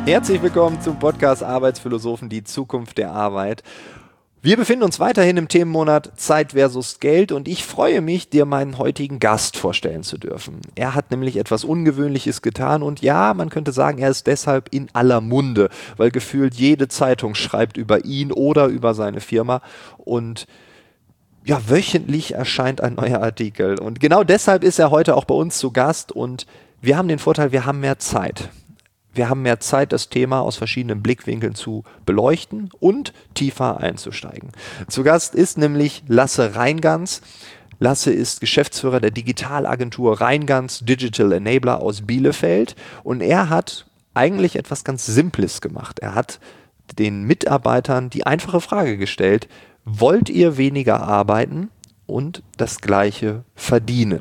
Herzlich willkommen zum Podcast Arbeitsphilosophen, die Zukunft der Arbeit. Wir befinden uns weiterhin im Themenmonat Zeit versus Geld und ich freue mich, dir meinen heutigen Gast vorstellen zu dürfen. Er hat nämlich etwas Ungewöhnliches getan und ja, man könnte sagen, er ist deshalb in aller Munde, weil gefühlt jede Zeitung schreibt über ihn oder über seine Firma und ja, wöchentlich erscheint ein neuer Artikel und genau deshalb ist er heute auch bei uns zu Gast und wir haben den Vorteil, wir haben mehr Zeit. Wir haben mehr Zeit, das Thema aus verschiedenen Blickwinkeln zu beleuchten und tiefer einzusteigen. Zu Gast ist nämlich Lasse Reingans. Lasse ist Geschäftsführer der Digitalagentur Reingans Digital Enabler aus Bielefeld und er hat eigentlich etwas ganz Simples gemacht. Er hat den Mitarbeitern die einfache Frage gestellt: Wollt ihr weniger arbeiten und das Gleiche verdienen?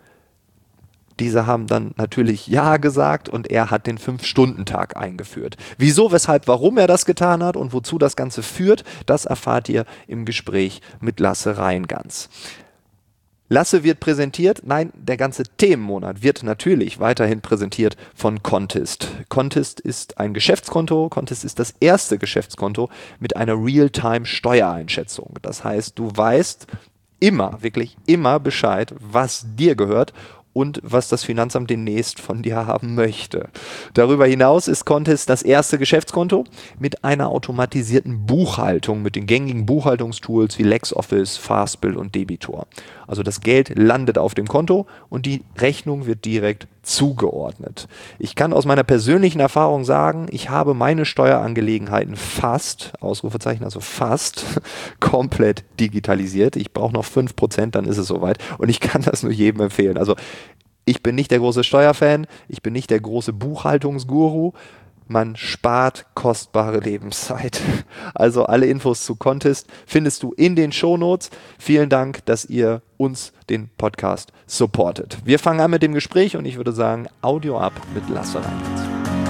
Diese haben dann natürlich Ja gesagt und er hat den 5-Stunden-Tag eingeführt. Wieso, weshalb, warum er das getan hat und wozu das Ganze führt, das erfahrt ihr im Gespräch mit Lasse Reingans. Lasse wird präsentiert, nein, der ganze Themenmonat wird natürlich weiterhin präsentiert von Kontist. Kontist ist ein Geschäftskonto, Kontist ist das erste Geschäftskonto mit einer Realtime-Steuereinschätzung. Das heißt, du weißt immer, wirklich immer Bescheid, was dir gehört und was das Finanzamt demnächst von dir haben möchte. Darüber hinaus ist Kontist das erste Geschäftskonto mit einer automatisierten Buchhaltung, mit den gängigen Buchhaltungstools wie LexOffice, Fastbill und Debitor. Also das Geld landet auf dem Konto und die Rechnung wird direkt zugeordnet. Ich kann aus meiner persönlichen Erfahrung sagen, ich habe meine Steuerangelegenheiten fast, Ausrufezeichen, also fast, komplett digitalisiert. Ich brauche noch 5%, dann ist es soweit. Und ich kann das nur jedem empfehlen. Also ich bin nicht der große Steuerfan, ich bin nicht der große Buchhaltungsguru. Man spart kostbare Lebenszeit. Also alle Infos zu Kontist findest du in den Shownotes. Vielen Dank, dass ihr uns den Podcast supportet. Wir fangen an mit dem Gespräch und ich würde sagen, Audio ab mit Lasse Reingans.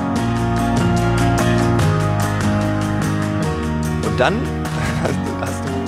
Und dann hast du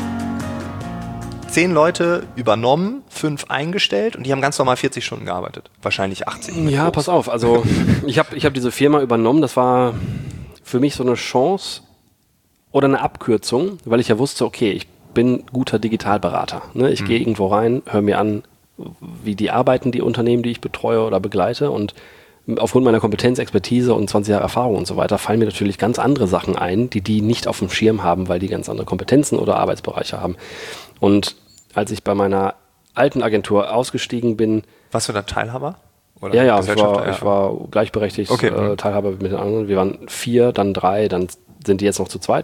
10 Leute übernommen, 5 eingestellt und die haben ganz normal 40 Stunden gearbeitet. Wahrscheinlich 80. Ja, pass auf. Also ich hab diese Firma übernommen. Das war für mich so eine Chance oder eine Abkürzung, weil ich ja wusste, okay, ich bin guter Digitalberater. Ne? Ich gehe irgendwo rein, höre mir an, wie die arbeiten, die Unternehmen, die ich betreue oder begleite und aufgrund meiner Kompetenz, Expertise und 20 Jahre Erfahrung und so weiter fallen mir natürlich ganz andere Sachen ein, die nicht auf dem Schirm haben, weil die ganz andere Kompetenzen oder Arbeitsbereiche haben. Und als ich bei meiner alten Agentur ausgestiegen bin... Warst du da Teilhaber? Oder ja, ich war gleichberechtigt, okay. Teilhaber mit den anderen. Wir waren 4, dann 3, dann sind die jetzt noch zu zweit.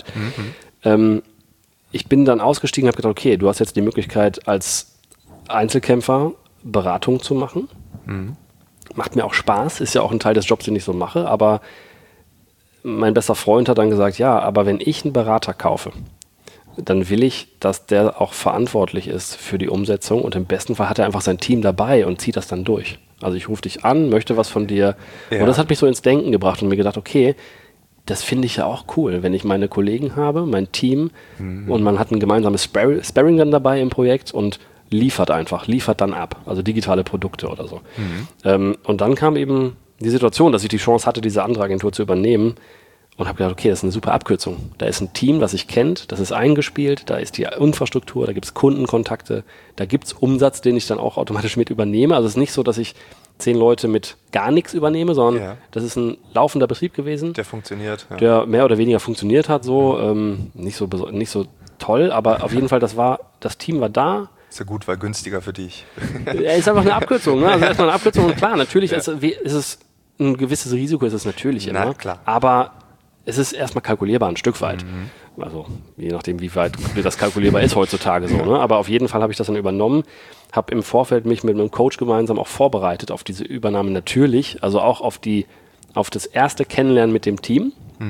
Ich bin dann ausgestiegen und habe gedacht, okay, du hast jetzt die Möglichkeit, als Einzelkämpfer Beratung zu machen. Macht mir auch Spaß, ist ja auch ein Teil des Jobs, den ich so mache, aber mein bester Freund hat dann gesagt, ja, aber wenn ich einen Berater kaufe, dann will ich, dass der auch verantwortlich ist für die Umsetzung und im besten Fall hat er einfach sein Team dabei und zieht das dann durch. Also ich rufe dich an, möchte was von dir. Ja. Und das hat mich so ins Denken gebracht und mir gedacht, okay, das finde ich ja auch cool, wenn ich meine Kollegen habe, mein Team und man hat ein gemeinsames Sparring dann dabei im Projekt und liefert dann ab, also digitale Produkte oder so. Und dann kam eben die Situation, dass ich die Chance hatte, diese andere Agentur zu übernehmen und habe gedacht, okay, das ist eine super Abkürzung. Da ist ein Team, das sich kennt, das ist eingespielt, da ist die Infrastruktur, da gibt es Kundenkontakte, da gibt es Umsatz, den ich dann auch automatisch mit übernehme. Also es ist nicht so, dass ich 10 Leute mit gar nichts übernehme, sondern das ist ein laufender Betrieb gewesen. Der funktioniert. Ja. Der mehr oder weniger funktioniert hat, so nicht so toll, aber auf jeden Fall, das Team war da. Ist ja gut, weil günstiger für dich. Ist einfach eine Abkürzung, ne? Also erstmal eine Abkürzung und klar, natürlich ist es ein gewisses Risiko, ist es natürlich immer. Na, klar. Aber es ist erstmal kalkulierbar, ein Stück weit. Also je nachdem, wie weit das kalkulierbar ist heutzutage so. Ne? Aber auf jeden Fall habe ich das dann übernommen, habe im Vorfeld mich mit einem Coach gemeinsam auch vorbereitet auf diese Übernahme natürlich, also auch auf das erste Kennenlernen mit dem Team.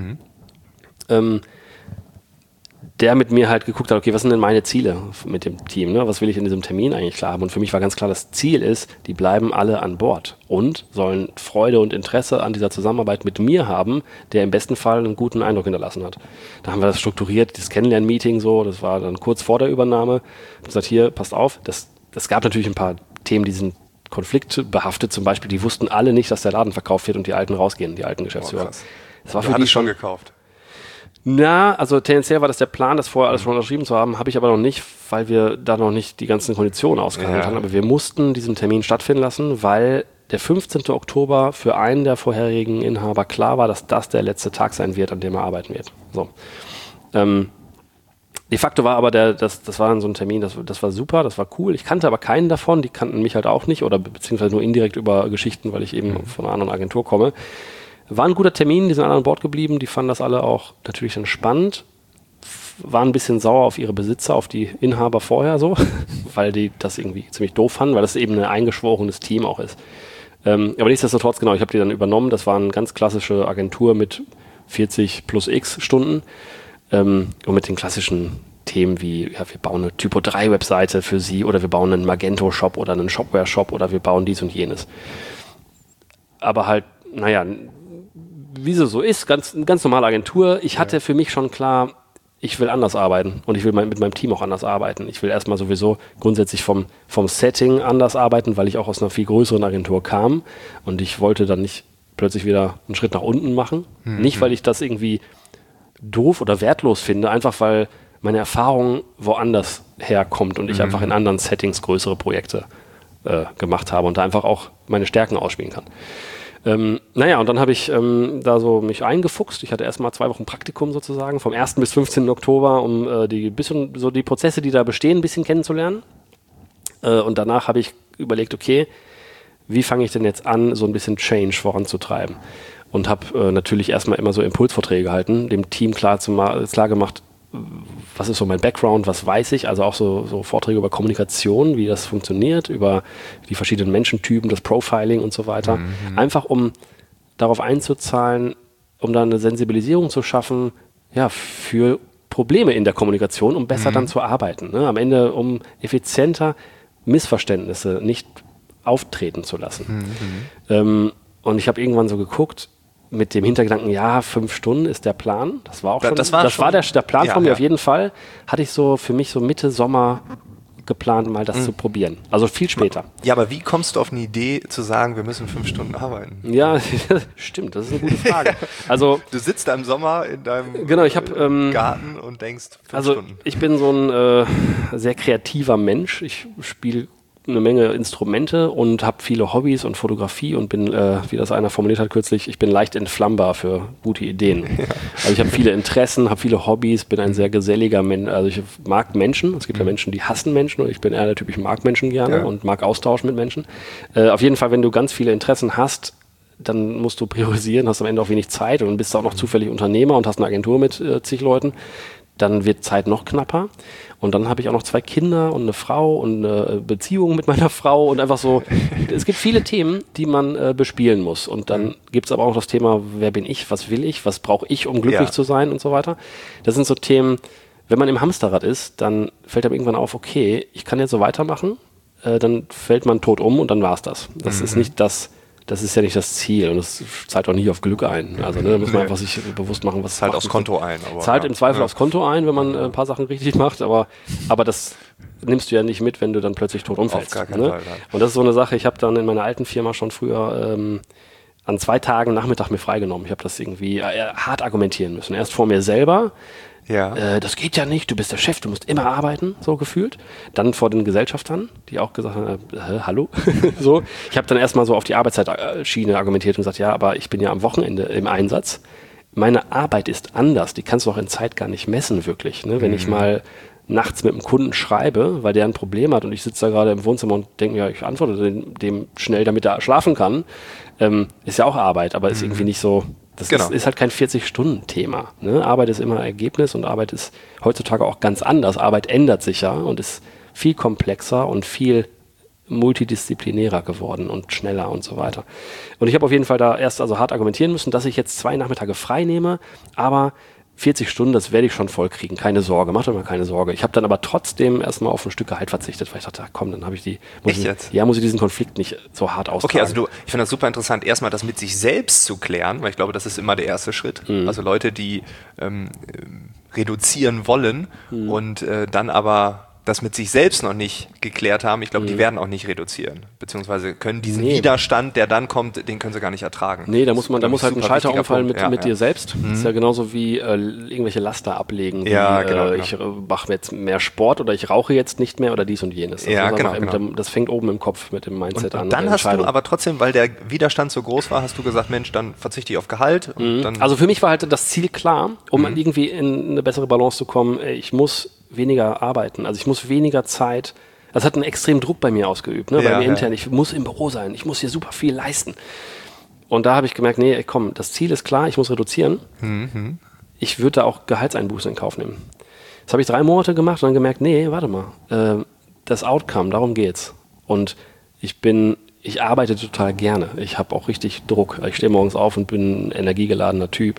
Der mit mir halt geguckt hat, okay, was sind denn meine Ziele mit dem Team, ne? Was will ich in diesem Termin eigentlich klar haben? Und für mich war ganz klar, das Ziel ist, die bleiben alle an Bord und sollen Freude und Interesse an dieser Zusammenarbeit mit mir haben, der im besten Fall einen guten Eindruck hinterlassen hat. Da haben wir das strukturiert, das Kennenlern-Meeting so, das war dann kurz vor der Übernahme. Ich habe gesagt, hier, passt auf, das gab natürlich ein paar Themen, die sind konfliktbehaftet, zum Beispiel, die wussten alle nicht, dass der Laden verkauft wird und die Alten rausgehen, die alten Geschäftsführer. Das war Du für die hattest schon gekauft. Na, also tendenziell war das der Plan, das vorher alles schon unterschrieben zu haben, habe ich aber noch nicht, weil wir da noch nicht die ganzen Konditionen ausgehandelt haben. Aber wir mussten diesen Termin stattfinden lassen, weil der 15. Oktober für einen der vorherigen Inhaber klar war, dass das der letzte Tag sein wird, an dem er arbeiten wird. So. De facto war aber das war dann so ein Termin, das war super, das war cool. Ich kannte aber keinen davon, die kannten mich halt auch nicht oder beziehungsweise nur indirekt über Geschichten, weil ich eben von einer anderen Agentur komme. War ein guter Termin, die sind alle an Bord geblieben, die fanden das alle auch natürlich dann spannend, waren ein bisschen sauer auf ihre Besitzer, auf die Inhaber vorher so, weil die das irgendwie ziemlich doof fanden, weil das eben ein eingeschworenes Team auch ist. Aber nichtsdestotrotz, genau, ich habe die dann übernommen, das war eine ganz klassische Agentur mit 40 plus x Stunden und mit den klassischen Themen wie, ja, wir bauen eine Typo 3 Webseite für sie oder wir bauen einen Magento-Shop oder einen Shopware-Shop oder wir bauen dies und jenes. Aber halt, naja, wie es so ist, ganz normale Agentur. Ich hatte für mich schon klar, ich will anders arbeiten und ich will mit meinem Team auch anders arbeiten. Ich will erstmal sowieso grundsätzlich vom Setting anders arbeiten, weil ich auch aus einer viel größeren Agentur kam und ich wollte dann nicht plötzlich wieder einen Schritt nach unten machen. Nicht, weil ich das irgendwie doof oder wertlos finde, einfach weil meine Erfahrung woanders herkommt und ich einfach in anderen Settings größere Projekte gemacht habe und da einfach auch meine Stärken ausspielen kann. Naja, und dann habe ich da so mich eingefuchst. Ich hatte erstmal 2 Wochen Praktikum sozusagen, vom 1. bis 15. Oktober, um die Prozesse, die da bestehen, ein bisschen kennenzulernen. Und danach habe ich überlegt, okay, wie fange ich denn jetzt an, so ein bisschen Change voranzutreiben? Und habe natürlich erstmal immer so Impulsvorträge gehalten, dem Team klar gemacht, was ist so mein Background, was weiß ich, also auch so Vorträge über Kommunikation, wie das funktioniert, über die verschiedenen Menschentypen, das Profiling und so weiter. Einfach um darauf einzuzahlen, um da eine Sensibilisierung zu schaffen, ja, für Probleme in der Kommunikation, um besser dann zu arbeiten. Ne? Am Ende, um effizienter Missverständnisse nicht auftreten zu lassen. Und ich habe irgendwann so geguckt, mit dem Hintergedanken, ja, 5 Stunden ist der Plan. Das war auch schon, das war der Plan von mir auf jeden Fall. Hatte ich so für mich so Mitte Sommer geplant, mal das zu probieren. Also viel später. Ja, aber wie kommst du auf eine Idee zu sagen, wir müssen 5 Stunden arbeiten? Ja, stimmt, das ist eine gute Frage. Also, du sitzt da im Sommer in deinem Garten und denkst 5 Stunden. Ich bin so ein sehr kreativer Mensch. Ich spiele eine Menge Instrumente und habe viele Hobbys und Fotografie und bin, wie das einer formuliert hat kürzlich, ich bin leicht entflammbar für gute Ideen. Ja. Also ich habe viele Interessen, habe viele Hobbys, bin ein sehr geselliger Mensch, also ich mag Menschen. Es gibt ja Menschen, die hassen Menschen und ich bin eher der Typ, ich mag Menschen gerne und mag Austausch mit Menschen. Auf jeden Fall, wenn du ganz viele Interessen hast, dann musst du priorisieren, hast am Ende auch wenig Zeit und bist auch noch zufällig Unternehmer und hast eine Agentur mit zig Leuten. Dann wird Zeit noch knapper. Und dann habe ich auch noch 2 Kinder und eine Frau und eine Beziehung mit meiner Frau und einfach so, es gibt viele Themen, die man bespielen muss. Und dann gibt es aber auch das Thema, wer bin ich, was will ich, was brauche ich, um glücklich zu sein und so weiter. Das sind so Themen, wenn man im Hamsterrad ist, dann fällt einem irgendwann auf, okay, ich kann jetzt so weitermachen, dann fällt man tot um und dann war es das. Das ist nicht das ist ja nicht das Ziel und das zahlt auch nie auf Glück ein. Also da muss man einfach sich bewusst machen, was zahlt aufs Konto ein. Zahlt im Zweifel aufs Konto ein, wenn man ein paar Sachen richtig macht, aber das nimmst du ja nicht mit, wenn du dann plötzlich tot umfällst. Auf gar keinen Fall, und das ist so eine Sache, ich habe dann in meiner alten Firma schon früher an 2 Tagen Nachmittag mir freigenommen. Ich habe das irgendwie hart argumentieren müssen. Erst vor mir selber, das geht ja nicht, du bist der Chef, du musst immer arbeiten, so gefühlt. Dann vor den Gesellschaftern, die auch gesagt haben, hallo. So. Ich habe dann erstmal so auf die Arbeitszeitschiene argumentiert und gesagt, ja, aber ich bin ja am Wochenende im Einsatz. Meine Arbeit ist anders, die kannst du auch in Zeit gar nicht messen, wirklich. Ne? Wenn ich mal nachts mit einem Kunden schreibe, weil der ein Problem hat und ich sitze da gerade im Wohnzimmer und denke mir, ja, ich antworte dem schnell, damit er schlafen kann, ist ja auch Arbeit, aber ist irgendwie nicht so. Das ist halt kein 40-Stunden-Thema. Ne? Arbeit ist immer Ergebnis und Arbeit ist heutzutage auch ganz anders. Arbeit ändert sich ja und ist viel komplexer und viel multidisziplinärer geworden und schneller und so weiter. Und ich habe auf jeden Fall da erst also hart argumentieren müssen, dass ich jetzt 2 Nachmittage frei nehme, aber 40 Stunden, das werde ich schon voll kriegen, keine Sorge, macht euch mal keine Sorge. Ich habe dann aber trotzdem erstmal auf ein Stück Gehalt verzichtet, weil ich dachte, komm, dann habe ich muss ich diesen Konflikt nicht so hart austragen. Okay, also ich finde das super interessant, erstmal das mit sich selbst zu klären, weil ich glaube, das ist immer der erste Schritt. Also Leute, die reduzieren wollen und dann aber das mit sich selbst noch nicht geklärt haben, ich glaube, die werden auch nicht reduzieren. Beziehungsweise können diesen Widerstand, der dann kommt, den können sie gar nicht ertragen. Nee, da muss halt ein Schalter umfallen mit dir selbst. Das ist ja genauso wie irgendwelche Laster ablegen. Genau. Ich mache jetzt mehr Sport oder ich rauche jetzt nicht mehr oder dies und jenes. Also das fängt oben im Kopf mit dem Mindset an. Und dann hast du aber trotzdem, weil der Widerstand so groß war, hast du gesagt, Mensch, dann verzichte ich auf Gehalt. Und dann also für mich war halt das Ziel klar, um irgendwie in eine bessere Balance zu kommen. Ich muss weniger arbeiten, also ich muss weniger Zeit, das hat einen extremen Druck bei mir ausgeübt, bei mir intern, ich muss im Büro sein, ich muss hier super viel leisten. Und da habe ich gemerkt, nee, komm, das Ziel ist klar, ich muss reduzieren. Ich würde da auch Gehaltseinbußen in Kauf nehmen. Das habe ich 3 Monate gemacht und dann gemerkt, nee, warte mal, das Outcome, darum geht's. Und ich arbeite total gerne, ich habe auch richtig Druck, ich stehe morgens auf und bin ein energiegeladener Typ.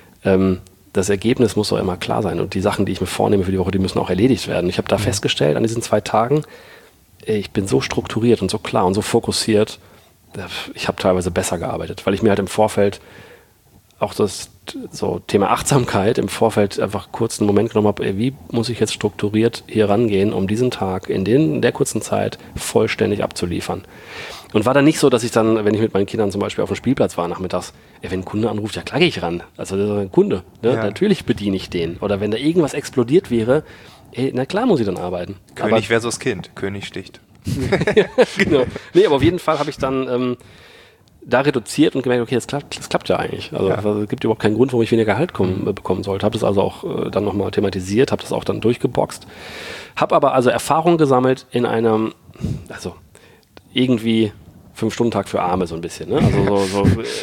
Das Ergebnis muss doch immer klar sein und die Sachen, die ich mir vornehme für die Woche, die müssen auch erledigt werden. Ich habe da festgestellt, an diesen 2 Tagen, ich bin so strukturiert und so klar und so fokussiert, ich habe teilweise besser gearbeitet, weil ich mir halt im Vorfeld auch das so Thema Achtsamkeit im Vorfeld einfach kurz einen Moment genommen habe, wie muss ich jetzt strukturiert hier rangehen, um diesen Tag in der kurzen Zeit vollständig abzuliefern. Und war dann nicht so, dass ich dann, wenn ich mit meinen Kindern zum Beispiel auf dem Spielplatz war nachmittags, wenn ein Kunde anruft, ja klar gehe ich ran. Also das ist ein Kunde, natürlich bediene ich den. Oder wenn da irgendwas explodiert wäre, na klar muss ich dann arbeiten. König versus Kind, König sticht. Genau. Nee, aber auf jeden Fall habe ich dann da reduziert und gemerkt, okay, das klappt ja eigentlich. Also es gibt überhaupt keinen Grund, warum ich weniger Gehalt bekommen sollte. Habe das also auch dann nochmal thematisiert, habe das auch dann durchgeboxt. Habe aber also Erfahrung gesammelt in einem, also irgendwie 5-Stunden-Tag für Arme so ein bisschen. Ne? Also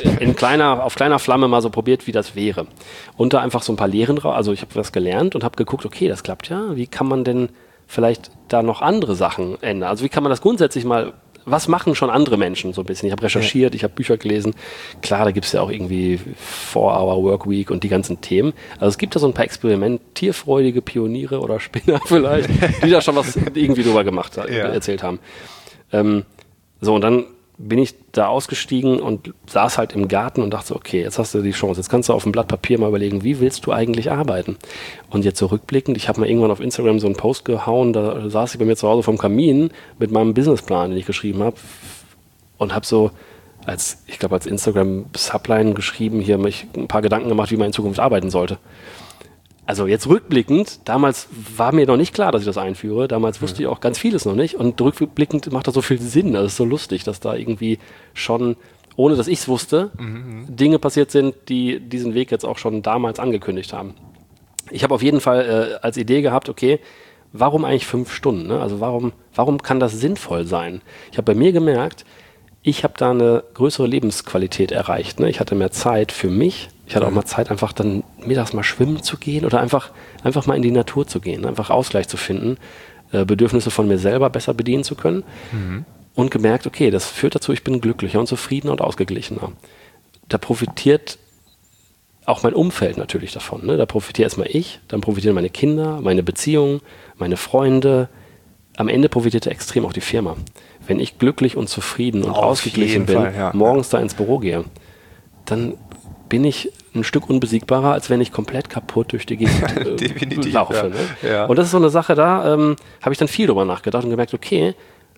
auf kleiner Flamme mal so probiert, wie das wäre. Und da einfach so ein paar Lehren drauf. Also ich habe was gelernt und habe geguckt, okay, das klappt ja. Wie kann man denn vielleicht da noch andere Sachen ändern? Also wie kann man das grundsätzlich mal, was machen schon andere Menschen so ein bisschen? Ich habe recherchiert, ich habe Bücher gelesen. Klar, da gibt es ja auch irgendwie 4-Hour-Workweek und die ganzen Themen. Also es gibt da so ein paar experimentierfreudige Pioniere oder Spinner vielleicht, die da schon was irgendwie drüber erzählt haben. So, und dann bin ich da ausgestiegen und saß halt im Garten und dachte so, okay, jetzt hast du die Chance, jetzt kannst du auf dem Blatt Papier mal überlegen, wie willst du eigentlich arbeiten? Und jetzt so rückblickend, ich habe mal irgendwann auf Instagram so einen Post gehauen, da saß ich bei mir zu Hause vorm Kamin mit meinem Businessplan, den ich geschrieben habe und habe so als Instagram-Subline geschrieben, hier mich ein paar Gedanken gemacht, wie man in Zukunft arbeiten sollte. Also jetzt rückblickend, damals war mir noch nicht klar, dass ich das einführe. Damals wusste ich auch ganz vieles noch nicht. Und rückblickend macht das so viel Sinn. Das ist so lustig, dass da irgendwie schon, ohne dass ich es wusste, Dinge passiert sind, die diesen Weg jetzt auch schon damals angekündigt haben. Ich habe auf jeden Fall als Idee gehabt, okay, warum eigentlich 5 Stunden? Ne? Also warum kann das sinnvoll sein? Ich habe bei mir gemerkt, ich habe da eine größere Lebensqualität erreicht. Ne? Ich hatte mehr Zeit für mich. Ich hatte auch mal Zeit, einfach dann mittags mal schwimmen zu gehen oder einfach mal in die Natur zu gehen, einfach Ausgleich zu finden, Bedürfnisse von mir selber besser bedienen zu können und gemerkt, okay, das führt dazu, ich bin glücklicher und zufriedener und ausgeglichener. Da profitiert auch mein Umfeld natürlich davon. Ne? Da profitiere erstmal ich, dann profitieren meine Kinder, meine Beziehungen, meine Freunde. Am Ende profitiert extrem auch die Firma. Wenn ich glücklich und zufrieden und ausgeglichen bin, morgens da ins Büro gehe, dann bin ich ein Stück unbesiegbarer, als wenn ich komplett kaputt durch die Gegend laufe. Ne? Ja. Und das ist so eine Sache, da habe ich dann viel drüber nachgedacht und gemerkt, okay,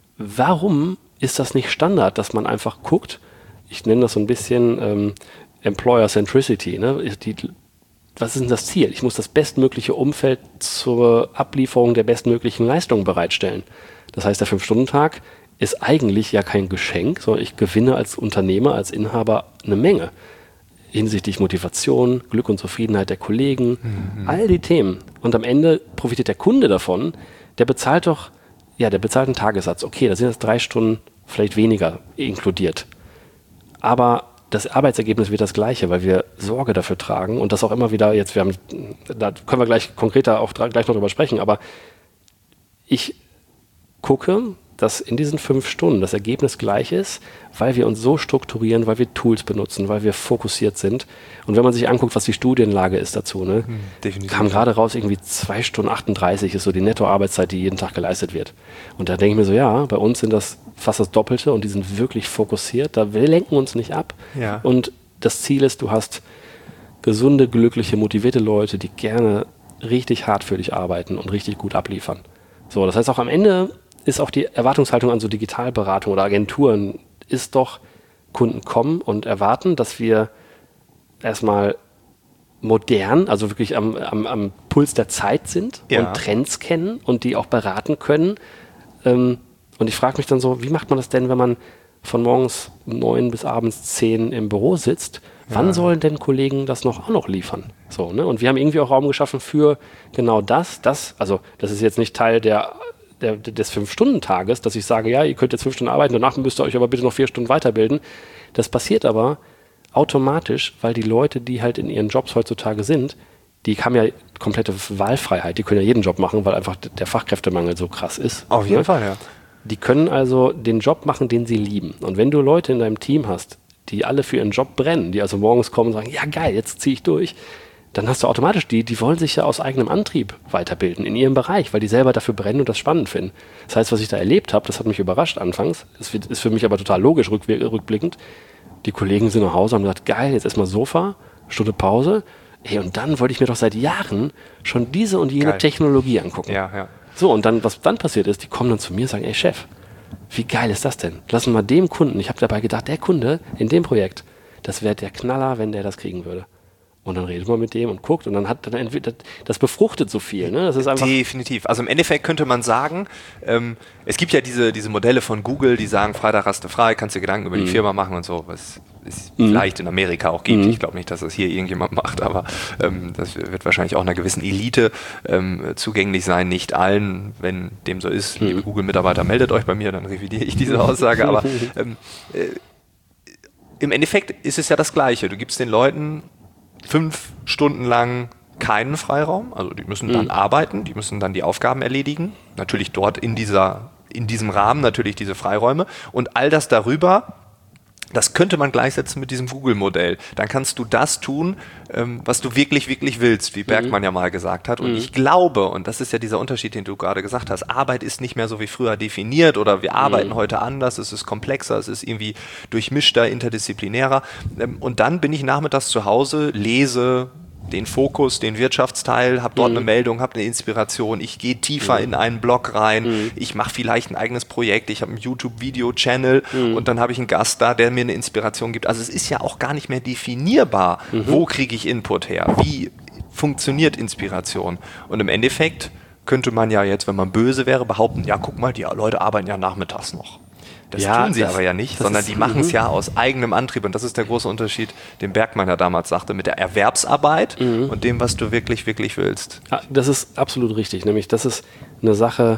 warum ist das nicht Standard, dass man einfach guckt, ich nenne das so ein bisschen Employer Centricity, ne? Was ist denn das Ziel? Ich muss das bestmögliche Umfeld zur Ablieferung der bestmöglichen Leistung bereitstellen. Das heißt, der 5-Stunden-Tag ist eigentlich ja kein Geschenk, sondern ich gewinne als Unternehmer, als Inhaber eine Menge. Hinsichtlich Motivation, Glück und Zufriedenheit der Kollegen, all die Themen. Und am Ende profitiert der Kunde davon, der bezahlt einen Tagessatz. Okay, da sind jetzt 3 Stunden vielleicht weniger inkludiert. Aber das Arbeitsergebnis wird das gleiche, weil wir Sorge dafür tragen und das auch immer wieder, da können wir gleich konkreter auch gleich noch drüber sprechen, aber ich gucke, dass in diesen 5 Stunden das Ergebnis gleich ist, weil wir uns so strukturieren, weil wir Tools benutzen, weil wir fokussiert sind. Und wenn man sich anguckt, was die Studienlage ist dazu, ne, kam gerade raus, irgendwie 2 Stunden 38 ist so die Nettoarbeitszeit, die jeden Tag geleistet wird. Und da denke ich mir so, ja, bei uns sind das fast das Doppelte und die sind wirklich fokussiert. Wir lenken uns nicht ab. Ja. Und das Ziel ist, du hast gesunde, glückliche, motivierte Leute, die gerne richtig hart für dich arbeiten und richtig gut abliefern. So, das heißt auch am Ende ist auch die Erwartungshaltung an so Digitalberatung oder Agenturen ist doch, Kunden kommen und erwarten, dass wir erstmal modern, also wirklich am Puls der Zeit sind und Trends kennen und die auch beraten können. Und ich frage mich dann so, wie macht man das denn, wenn man von morgens 9 bis abends 10 im Büro sitzt? Wann sollen denn Kollegen das auch noch liefern? So, ne? Und wir haben irgendwie auch Raum geschaffen für genau das. Also das ist jetzt nicht Teil des 5-Stunden-Tages, dass ich sage, ja, ihr könnt jetzt 5 Stunden arbeiten, danach müsst ihr euch aber bitte noch 4 Stunden weiterbilden. Das passiert aber automatisch, weil die Leute, die halt in ihren Jobs heutzutage sind, die haben ja komplette Wahlfreiheit. Die können ja jeden Job machen, weil einfach der Fachkräftemangel so krass ist. Auf jeden Fall, ja. Die können also den Job machen, den sie lieben. Und wenn du Leute in deinem Team hast, die alle für ihren Job brennen, die also morgens kommen und sagen, ja geil, jetzt ziehe ich durch, dann hast du automatisch die wollen sich ja aus eigenem Antrieb weiterbilden in ihrem Bereich, weil die selber dafür brennen und das spannend finden. Das heißt, was ich da erlebt habe, das hat mich überrascht anfangs, das ist für mich aber total logisch rückblickend. Die Kollegen sind nach Hause und haben gesagt, geil, jetzt erstmal Sofa, Stunde Pause. Hey, und dann wollte ich mir doch seit Jahren schon diese und jene Technologie angucken. Ja. So, und dann, was dann passiert ist, die kommen dann zu mir und sagen, ey Chef, wie geil ist das denn? Lass uns mal dem Kunden, ich habe dabei gedacht, der Kunde in dem Projekt, das wäre der Knaller, wenn der das kriegen würde. Und dann redet man mit dem und guckt und dann das befruchtet so viel. Ne? Das ist einfach definitiv. Also im Endeffekt könnte man sagen, es gibt ja diese Modelle von Google, die sagen, Freitag hast du frei, kannst dir Gedanken über die Firma machen und so, was es vielleicht in Amerika auch gibt. Ich glaube nicht, dass das hier irgendjemand macht, aber das wird wahrscheinlich auch einer gewissen Elite zugänglich sein, nicht allen. Wenn dem so ist, liebe Google-Mitarbeiter, meldet euch bei mir, dann revidiere ich diese Aussage. Aber im Endeffekt ist es ja das Gleiche. Du gibst den Leuten 5 Stunden lang keinen Freiraum, also die müssen dann arbeiten, die müssen dann die Aufgaben erledigen, natürlich dort in diesem Rahmen natürlich diese Freiräume und all das darüber, das könnte man gleichsetzen mit diesem Google-Modell. Dann kannst du das tun, was du wirklich, wirklich willst, wie Bergmann ja mal gesagt hat. Und ich glaube, und das ist ja dieser Unterschied, den du gerade gesagt hast, Arbeit ist nicht mehr so wie früher definiert oder wir arbeiten heute anders, es ist komplexer, es ist irgendwie durchmischter, interdisziplinärer. Und dann bin ich nachmittags zu Hause, lese den Fokus, den Wirtschaftsteil, habe dort eine Meldung, habe eine Inspiration, ich gehe tiefer in einen Blog rein, ich mache vielleicht ein eigenes Projekt, ich habe einen YouTube-Video-Channel und dann habe ich einen Gast da, der mir eine Inspiration gibt. Also es ist ja auch gar nicht mehr definierbar, wo kriege ich Input her, wie funktioniert Inspiration. Und im Endeffekt könnte man ja jetzt, wenn man böse wäre, behaupten, ja guck mal, die Leute arbeiten ja nachmittags noch. Das tun sie aber ja nicht, sondern die machen es ja aus eigenem Antrieb. Und das ist der große Unterschied, den Bergmann ja damals sagte, mit der Erwerbsarbeit und dem, was du wirklich, wirklich willst. Ja, das ist absolut richtig. Nämlich, das ist eine Sache,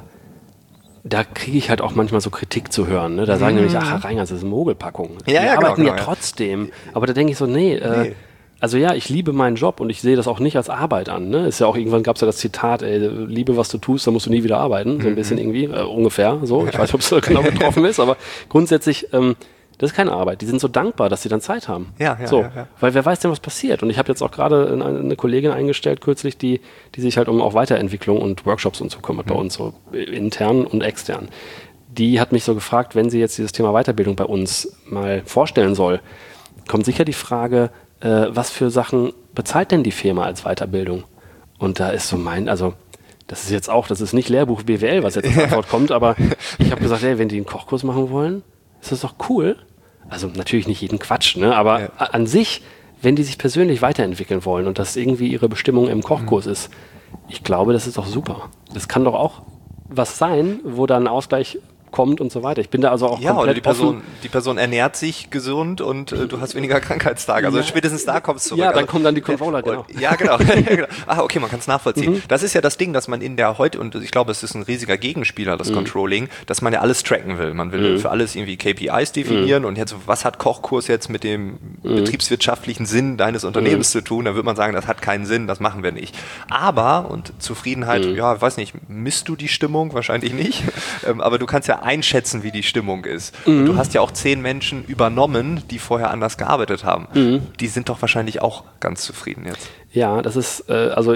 da kriege ich halt auch manchmal so Kritik zu hören. Ne? Da sagen nämlich, ach, Herr Reingers, das ist eine Mogelpackung. Wir arbeiten ja trotzdem. Aber da denke ich so, nee. Also ja, ich liebe meinen Job und ich sehe das auch nicht als Arbeit an. Ne? Ist ja auch, irgendwann gab es ja das Zitat, ey, liebe, was du tust, dann musst du nie wieder arbeiten. So ein bisschen irgendwie, ungefähr so. Ich weiß nicht, ob es da genau getroffen ist, aber grundsätzlich, das ist keine Arbeit. Die sind so dankbar, dass sie dann Zeit haben. Ja. Weil wer weiß denn, was passiert. Und ich habe jetzt auch gerade eine Kollegin eingestellt kürzlich, die sich halt um auch Weiterentwicklung und Workshops und so kümmert bei uns, so intern und extern. Die hat mich so gefragt, wenn sie jetzt dieses Thema Weiterbildung bei uns mal vorstellen soll, kommt sicher die Frage, was für Sachen bezahlt denn die Firma als Weiterbildung? Und da ist so das ist jetzt auch, das ist nicht Lehrbuch BWL, was jetzt als Antwort kommt, aber ich habe gesagt, hey, wenn die einen Kochkurs machen wollen, ist das doch cool. Also natürlich nicht jeden Quatsch, ne? Aber an sich, wenn die sich persönlich weiterentwickeln wollen und das irgendwie ihre Bestimmung im Kochkurs ist, ich glaube, das ist doch super. Das kann doch auch was sein, wo dann ein Ausgleich kommt und so weiter. Ich bin da also auch komplett oder die Person ernährt sich gesund und du hast weniger Krankheitstage. Also spätestens da kommst du zurück. Ja, dann kommen dann die Controller, genau. Ja, genau. Okay, man kann es nachvollziehen. Das ist ja das Ding, dass man in der heute, und ich glaube, es ist ein riesiger Gegenspieler, das Controlling, dass man ja alles tracken will. Man will für alles irgendwie KPIs definieren und jetzt, was hat Kochkurs jetzt mit dem betriebswirtschaftlichen Sinn deines Unternehmens zu tun? Da wird man sagen, das hat keinen Sinn, das machen wir nicht. Aber, und Zufriedenheit, ja, weiß nicht, misst du die Stimmung? Wahrscheinlich nicht. Aber du kannst ja einschätzen, wie die Stimmung ist. Und du hast ja auch 10 Menschen übernommen, die vorher anders gearbeitet haben. Die sind doch wahrscheinlich auch ganz zufrieden jetzt. Ja, das ist, also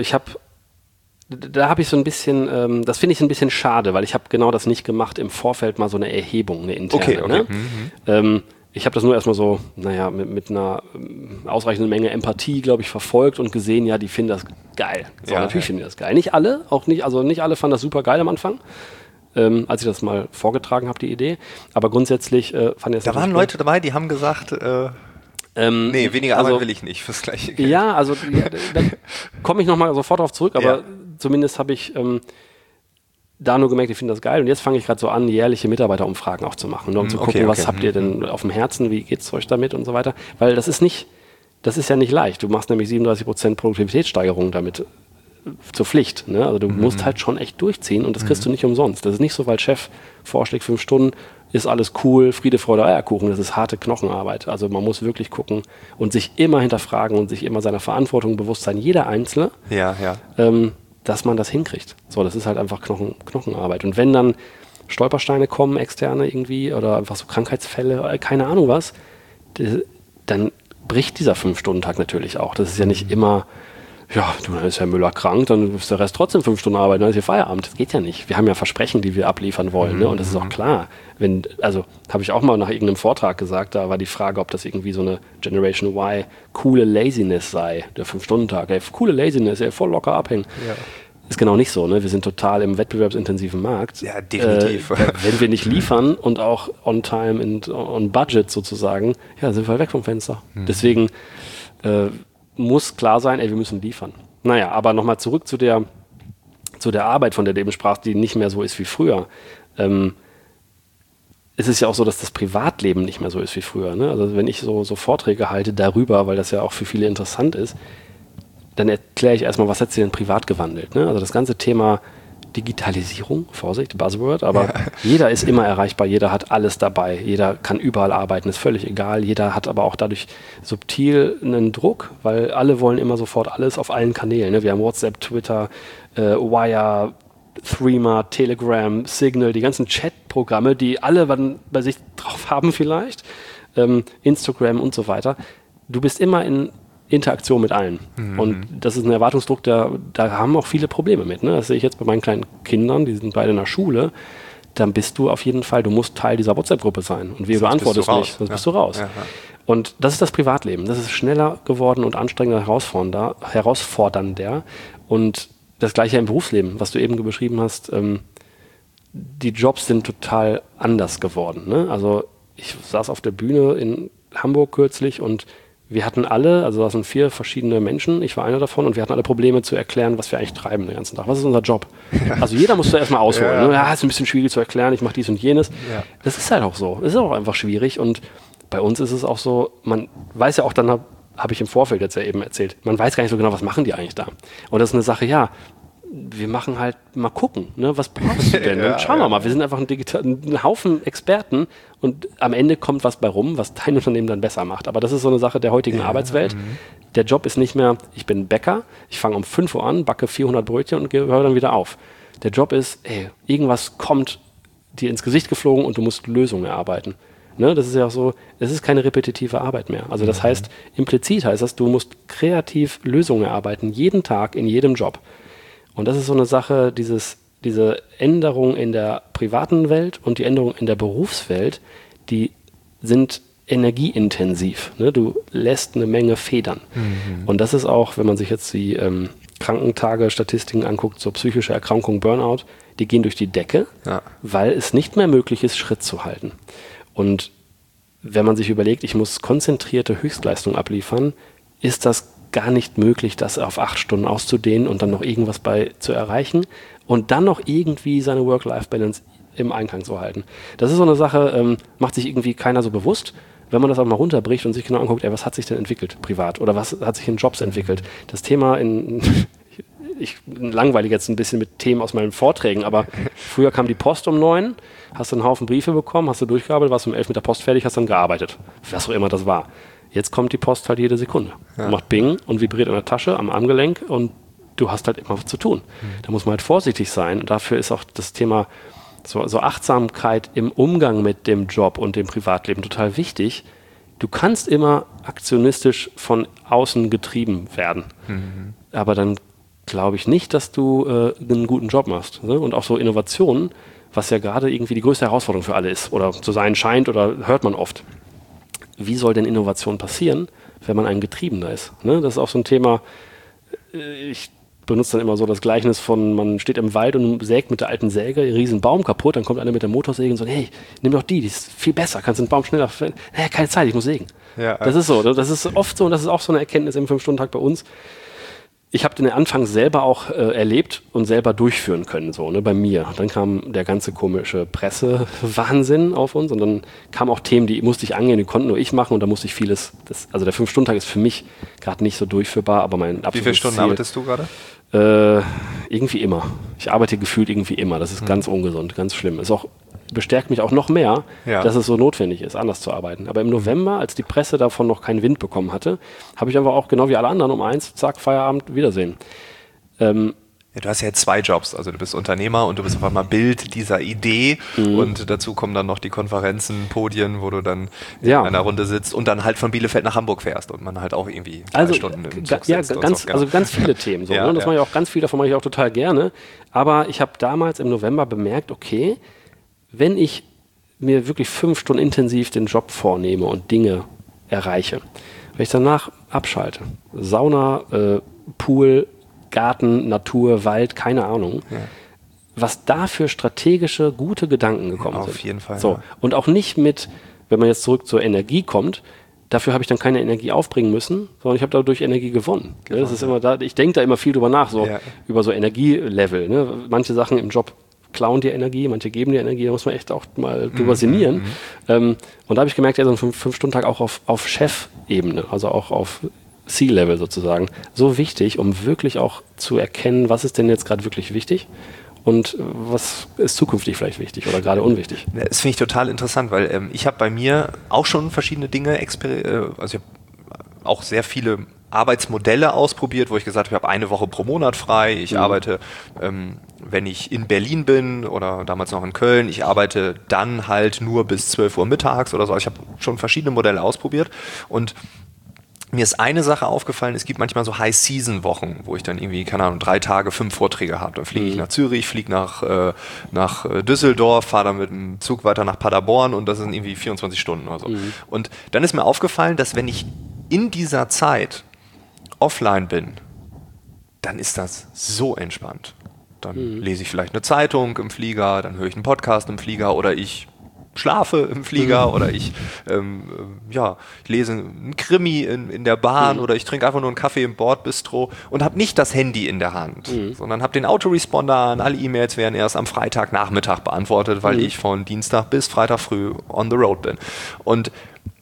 da habe ich so ein bisschen, das finde ich ein bisschen schade, weil ich habe genau das nicht gemacht, im Vorfeld mal so eine Erhebung, eine interne. Okay. Ne? ich habe das nur erstmal so, mit einer ausreichenden Menge Empathie, glaube ich, verfolgt und gesehen, ja, die finden das geil. So, natürlich finden die das geil. Nicht alle, nicht alle fanden das super geil am Anfang, als ich das mal vorgetragen habe, die Idee. Aber grundsätzlich fand ich das. Da waren Leute dabei, die haben gesagt, nee, weniger Arbeit will ich nicht fürs gleiche Geld. Ja, also da komme ich nochmal sofort drauf zurück, aber zumindest habe ich da nur gemerkt, ich finde das geil. Und jetzt fange ich gerade so an, jährliche Mitarbeiterumfragen auch zu machen, nur um zu gucken, was habt ihr denn auf dem Herzen, wie geht es euch damit und so weiter. Weil das ist ja nicht leicht. Du machst nämlich 37% Produktivitätssteigerung damit zur Pflicht. Ne? Also du musst halt schon echt durchziehen und das kriegst du nicht umsonst. Das ist nicht so, weil Chef vorschlägt 5 Stunden, ist alles cool, Friede, Freude, Eierkuchen. Das ist harte Knochenarbeit. Also man muss wirklich gucken und sich immer hinterfragen und sich immer seiner Verantwortung bewusst sein, jeder Einzelne. Dass man das hinkriegt. So, das ist halt einfach Knochenarbeit. Und wenn dann Stolpersteine kommen, externe irgendwie, oder einfach so Krankheitsfälle, keine Ahnung was, dann bricht dieser 5-Stunden-Tag natürlich auch. Das ist ja nicht immer, dann ist Herr Müller krank, dann ist der Rest trotzdem 5 Stunden arbeiten, dann ist hier Feierabend. Das geht ja nicht. Wir haben ja Versprechen, die wir abliefern wollen. Ne? Und das ist auch klar. Habe ich auch mal nach irgendeinem Vortrag gesagt, da war die Frage, ob das irgendwie so eine Generation Y coole Laziness sei, der 5-Stunden-Tag. Coole Laziness, voll locker abhängen. Ja. Ist genau nicht so. Ne? Wir sind total im wettbewerbsintensiven Markt. Ja, definitiv. Wenn wir nicht liefern und auch on time und on budget sozusagen, sind wir weg vom Fenster. Deswegen muss klar sein, wir müssen liefern. Naja, aber nochmal zurück zu der Arbeit, von der du eben sprachst, die nicht mehr so ist wie früher. Es ist ja auch so, dass das Privatleben nicht mehr so ist wie früher. Ne? Also wenn ich so Vorträge halte darüber, weil das ja auch für viele interessant ist, dann erkläre ich erstmal, was hat sich denn privat gewandelt. Ne? Also das ganze Thema Digitalisierung, Vorsicht, Buzzword, aber jeder ist immer erreichbar, jeder hat alles dabei, jeder kann überall arbeiten, ist völlig egal, jeder hat aber auch dadurch subtil einen Druck, weil alle wollen immer sofort alles auf allen Kanälen. Ne? Wir haben WhatsApp, Twitter, Wire, Threema, Telegram, Signal, die ganzen Chat-Programme, die alle bei sich drauf haben vielleicht, Instagram und so weiter. Du bist immer in Interaktion mit allen. Und das ist ein Erwartungsdruck, da haben auch viele Probleme mit. Ne? Das sehe ich jetzt bei meinen kleinen Kindern, die sind beide in der Schule. Dann bist du auf jeden Fall, du musst Teil dieser WhatsApp-Gruppe sein. Und wir beantwortest nicht, sonst bist du raus. Ja. Und das ist das Privatleben. Das ist schneller geworden und anstrengender, herausfordernder. Und das Gleiche im Berufsleben, was du eben beschrieben hast. Die Jobs sind total anders geworden. Ne? Also ich saß auf der Bühne in Hamburg kürzlich und wir hatten alle, also da sind 4 verschiedene Menschen, ich war einer davon und wir hatten alle Probleme zu erklären, was wir eigentlich treiben den ganzen Tag. Was ist unser Job? Also jeder musste erstmal ausholen. Ne? Ist ein bisschen schwierig zu erklären, ich mache dies und jenes. Ja. Das ist halt auch so. Das ist auch einfach schwierig und bei uns ist es auch so, man weiß ja auch, dann habe ich im Vorfeld jetzt ja eben erzählt, man weiß gar nicht so genau, was machen die eigentlich da. Und das ist eine Sache, wir machen halt mal gucken, ne? Was brauchst du denn? Und schauen wir mal, wir sind einfach ein Haufen Experten und am Ende kommt was bei rum, was dein Unternehmen dann besser macht. Aber das ist so eine Sache der heutigen Arbeitswelt. Der Job ist nicht mehr, ich bin Bäcker, ich fange um 5 Uhr an, backe 400 Brötchen und höre dann wieder auf. Der Job ist, irgendwas kommt dir ins Gesicht geflogen und du musst Lösungen erarbeiten. Ne? Das ist ja auch so, es ist keine repetitive Arbeit mehr. Also das heißt, implizit heißt das, du musst kreativ Lösungen erarbeiten, jeden Tag, in jedem Job. Und das ist so eine Sache, diese Änderung in der privaten Welt und die Änderung in der Berufswelt, die sind energieintensiv. Ne? Du lässt eine Menge federn. Und das ist auch, wenn man sich jetzt die Krankentage-Statistiken anguckt, so psychische Erkrankungen, Burnout, die gehen durch die Decke, weil es nicht mehr möglich ist, Schritt zu halten. Und wenn man sich überlegt, ich muss konzentrierte Höchstleistung abliefern, ist das gar nicht möglich, das auf 8 Stunden auszudehnen und dann noch irgendwas bei zu erreichen und dann noch irgendwie seine Work-Life-Balance im Einklang zu halten. Das ist so eine Sache, macht sich irgendwie keiner so bewusst, wenn man das auch mal runterbricht und sich genau anguckt, was hat sich denn entwickelt privat oder was hat sich in Jobs entwickelt. Das Thema ich langweile jetzt ein bisschen mit Themen aus meinen Vorträgen, aber früher kam die Post um 9, hast du einen Haufen Briefe bekommen, hast du durchgearbeitet, warst um 11 mit der Post fertig, hast dann gearbeitet. Was auch immer das war. Jetzt kommt die Post halt jede Sekunde. Macht Bing und vibriert in der Tasche, am Armgelenk und du hast halt immer was zu tun. Da muss man halt vorsichtig sein. Und dafür ist auch das Thema so Achtsamkeit im Umgang mit dem Job und dem Privatleben total wichtig. Du kannst immer aktionistisch von außen getrieben werden. Aber dann glaube ich nicht, dass du einen guten Job machst. Ne? Und auch so Innovationen, was ja gerade irgendwie die größte Herausforderung für alle ist oder zu sein scheint oder hört man oft. wie soll denn Innovation passieren, wenn man ein Getriebener ist? Ne? Das ist auch so ein Thema, ich benutze dann immer so das Gleichnis von, man steht im Wald und sägt mit der alten Säge einen riesen Baum kaputt, dann kommt einer mit der Motorsäge und sagt, hey, nimm doch die ist viel besser, kannst den Baum schneller, keine Zeit, ich muss sägen. Ja, das ist so, das ist oft so und das ist auch so eine Erkenntnis im 5-Stunden-Tag bei uns. Ich habe den Anfang selber auch erlebt und selber durchführen können, so, ne, bei mir. Dann kam der ganze komische Pressewahnsinn auf uns und dann kamen auch Themen, die musste ich angehen, die konnten nur ich machen und da musste ich vieles, also der 5-Stunden-Tag ist für mich gerade nicht so durchführbar, aber mein absolutes Wie viele Stunden Ziel, arbeitest du gerade? Irgendwie immer. Ich arbeite gefühlt irgendwie immer. Das ist ganz ungesund, ganz schlimm. Ist auch, bestärkt mich auch noch mehr, dass es so notwendig ist, anders zu arbeiten. Aber im November, als die Presse davon noch keinen Wind bekommen hatte, habe ich einfach auch, genau wie alle anderen, um 1, zack, Feierabend, Wiedersehen. Du hast ja jetzt 2 Jobs, also du bist Unternehmer und du bist einfach mal Bild dieser Idee und dazu kommen dann noch die Konferenzen, Podien, wo du dann in einer Runde sitzt und dann halt von Bielefeld nach Hamburg fährst und man halt auch irgendwie 3 Stunden im Zug sitzt. Also ganz viele Themen. So, ne? Das mache ich auch ganz viel, davon mache ich auch total gerne. Aber ich habe damals im November bemerkt, okay, wenn ich mir wirklich 5 Stunden intensiv den Job vornehme und Dinge erreiche, wenn ich danach abschalte, Sauna, Pool, Garten, Natur, Wald, keine Ahnung, was da für strategische, gute Gedanken gekommen sind. Auf jeden Fall. So. Und auch nicht mit, wenn man jetzt zurück zur Energie kommt, dafür habe ich dann keine Energie aufbringen müssen, sondern ich habe dadurch Energie gewonnen. Das ist immer da, ich denke da immer viel drüber nach, so über so Energielevel. Ne? Manche Sachen im Job klauen dir Energie, manche geben dir Energie, da muss man echt auch mal drüber sinnieren. Und da habe ich gemerkt, so ein 5-Stunden-Tag auch auf Chefebene, also auch auf C-Level sozusagen, so wichtig, um wirklich auch zu erkennen, was ist denn jetzt gerade wirklich wichtig und was ist zukünftig vielleicht wichtig oder gerade unwichtig. Das finde ich total interessant, weil ich habe bei mir auch schon verschiedene Dinge, also ich habe auch sehr viele Arbeitsmodelle ausprobiert, wo ich gesagt habe, ich habe eine Woche pro Monat frei, ich arbeite, wenn ich in Berlin bin oder damals noch in Köln, ich arbeite dann halt nur bis 12 Uhr mittags oder so. Ich habe schon verschiedene Modelle ausprobiert und mir ist eine Sache aufgefallen, es gibt manchmal so High-Season-Wochen, wo ich dann irgendwie, keine Ahnung, 3 Tage 5 Vorträge habe. Dann fliege ich nach Zürich, fliege nach Düsseldorf, fahre dann mit dem Zug weiter nach Paderborn und das sind irgendwie 24 Stunden oder so. Und dann ist mir aufgefallen, dass wenn ich in dieser Zeit offline bin, dann ist das so entspannt. Dann lese ich vielleicht eine Zeitung im Flieger, dann höre ich einen Podcast im Flieger oder ich schlafe im Flieger oder ich lese einen Krimi in der Bahn oder ich trinke einfach nur einen Kaffee im Bordbistro und habe nicht das Handy in der Hand, sondern habe den Autoresponder an, alle E-Mails werden erst am Freitagnachmittag beantwortet, weil ich von Dienstag bis Freitag früh on the road bin. Und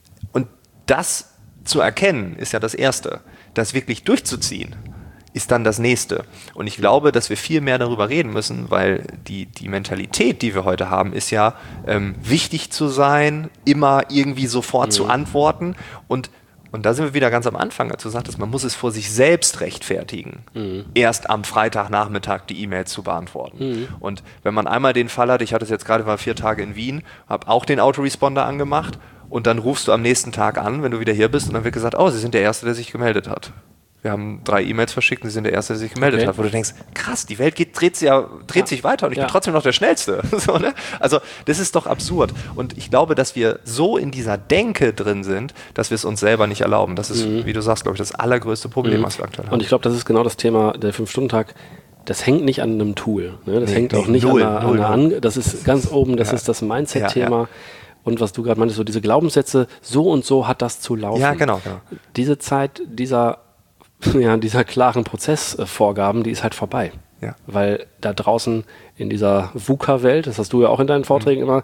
das zu erkennen, ist ja das Erste. Das wirklich durchzuziehen, ist dann das Nächste. Und ich glaube, dass wir viel mehr darüber reden müssen, weil die Mentalität, die wir heute haben, ist ja, wichtig zu sein, immer irgendwie sofort zu antworten. Und da sind wir wieder ganz am Anfang, als du sagtest, man muss es vor sich selbst rechtfertigen, erst am Freitagnachmittag die E-Mails zu beantworten. Und wenn man einmal den Fall hat, ich hatte es jetzt gerade, war 4 Tage in Wien, habe auch den Autoresponder angemacht und dann rufst du am nächsten Tag an, wenn du wieder hier bist und dann wird gesagt, oh, Sie sind der Erste, der sich gemeldet hat. Wir haben 3 E-Mails verschickt und Sie sind der Erste, der sich gemeldet hat. Wo du denkst, krass, die Welt dreht sich weiter und ich bin trotzdem noch der Schnellste. So, ne? Also das ist doch absurd. Und ich glaube, dass wir so in dieser Denke drin sind, dass wir es uns selber nicht erlauben. Das ist, wie du sagst, glaube ich, das allergrößte Problem, was wir aktuell haben. Und ich glaube, das ist genau das Thema, der 5-Stunden-Tag. Das hängt nicht an einem Tool. Ne? Das hängt auch nicht an das ist ganz oben, das ist das Mindset-Thema. Ja. Und was du gerade meintest, so diese Glaubenssätze, so und so hat das zu laufen. Ja, genau. Diese Zeit, dieser klaren Prozessvorgaben, die ist halt vorbei. Ja. Weil da draußen in dieser VUCA-Welt, das hast du ja auch in deinen Vorträgen immer,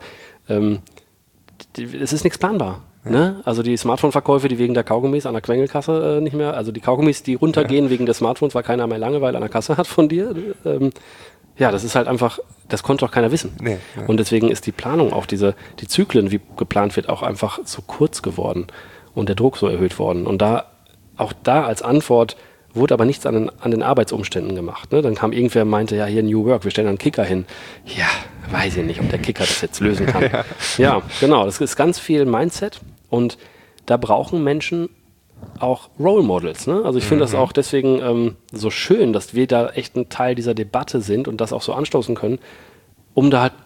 es ist nichts planbar. Ja. Ne? Also die Smartphone-Verkäufe, die wegen der Kaugummis an der Quengelkasse nicht mehr, also die Kaugummis, die runtergehen wegen des Smartphones, weil keiner mehr Langeweile an der Kasse hat von dir. Das ist halt einfach, das konnte auch keiner wissen. Nee, ja. Und deswegen ist die Planung, auch die Zyklen, wie geplant wird, auch einfach so kurz geworden und der Druck so erhöht worden. Und auch da als Antwort wurde aber nichts an den Arbeitsumständen gemacht. Ne? Dann kam irgendwer und meinte, ja, hier New Work, wir stellen einen Kicker hin. Ja, weiß ich nicht, ob der Kicker das jetzt lösen kann. Ja, genau, das ist ganz viel Mindset und da brauchen Menschen auch Role Models. Ne? Also ich finde das auch deswegen so schön, dass wir da echt ein Teil dieser Debatte sind und das auch so anstoßen können, um da halt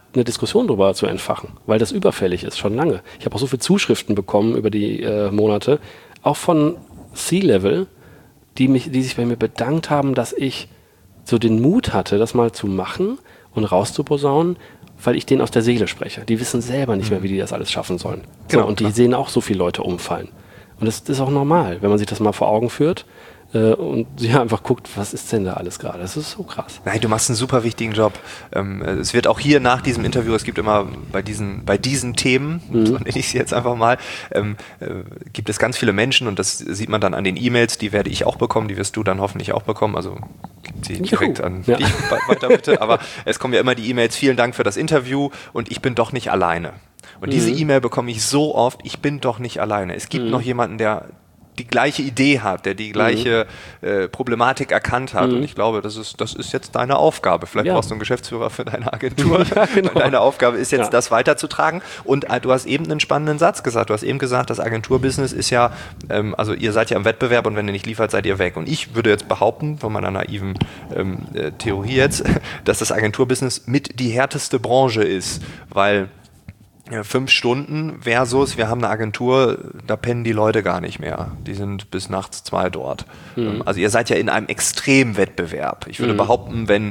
eine Diskussion darüber zu entfachen, weil das überfällig ist, schon lange. Ich habe auch so viele Zuschriften bekommen über die Monate, auch von C-Level, die sich bei mir bedankt haben, dass ich so den Mut hatte, das mal zu machen und rauszuposaunen, weil ich denen aus der Seele spreche. Die wissen selber nicht mehr, wie die das alles schaffen sollen. So, und die sehen auch so viele Leute umfallen. Und das ist auch normal, wenn man sich das mal vor Augen führt und ja, einfach guckt, was ist denn da alles gerade? Das ist so krass. Nein, du machst einen super wichtigen Job. Es wird auch hier nach diesem Interview, es gibt immer bei diesen Themen, so nenne ich sie jetzt einfach mal, gibt es ganz viele Menschen und das sieht man dann an den E-Mails, die werde ich auch bekommen, die wirst du dann hoffentlich auch bekommen, also gibt sie direkt an dich weiter bitte, aber es kommen ja immer die E-Mails, vielen Dank für das Interview und ich bin doch nicht alleine. Und diese E-Mail bekomme ich so oft, ich bin doch nicht alleine. Es gibt noch jemanden, der die gleiche Idee hat, der die gleiche Problematik erkannt hat. Und ich glaube, das ist jetzt deine Aufgabe. Vielleicht brauchst du einen Geschäftsführer für deine Agentur. Ja, genau. Deine Aufgabe ist jetzt, das weiterzutragen. Und du hast eben einen spannenden Satz gesagt. Du hast eben gesagt, das Agenturbusiness ist ja, also ihr seid ja im Wettbewerb und wenn ihr nicht liefert, seid ihr weg. Und ich würde jetzt behaupten, von meiner naiven Theorie jetzt, dass das Agenturbusiness mit die härteste Branche ist, weil 5 Stunden versus, wir haben eine Agentur, da pennen die Leute gar nicht mehr. Die sind bis nachts 2 dort. Also ihr seid ja in einem Extremwettbewerb. Ich würde behaupten, wenn,